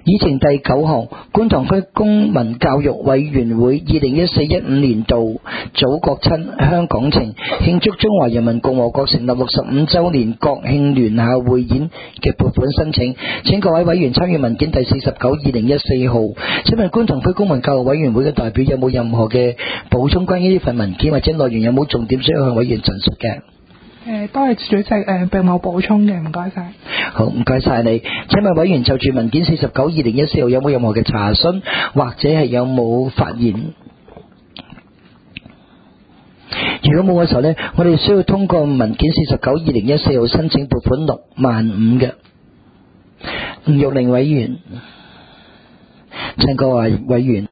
議程第9項，觀塘區公民教育委員會2014-15年度祖國親香港情慶祝中華人民共和國成立65週年國慶聯校匯演嘅撥款申請，請各位委員參與文件第49/2014號。請問觀塘區公民教育委員會嘅代表有冇任何嘅補充？關於呢份文件或者內容有冇重點需要向委員陳述嘅？ 多謝主席，並冇補充嘅，唔該晒。 好，唔該晒你。請問委員就住文件49/2014號有冇任何嘅查詢，或者係有冇發言？如果冇嘅時候呢，我哋需要通過文件49/2014號申請撥款65000嘅。吳玉玲委員，請各位委員。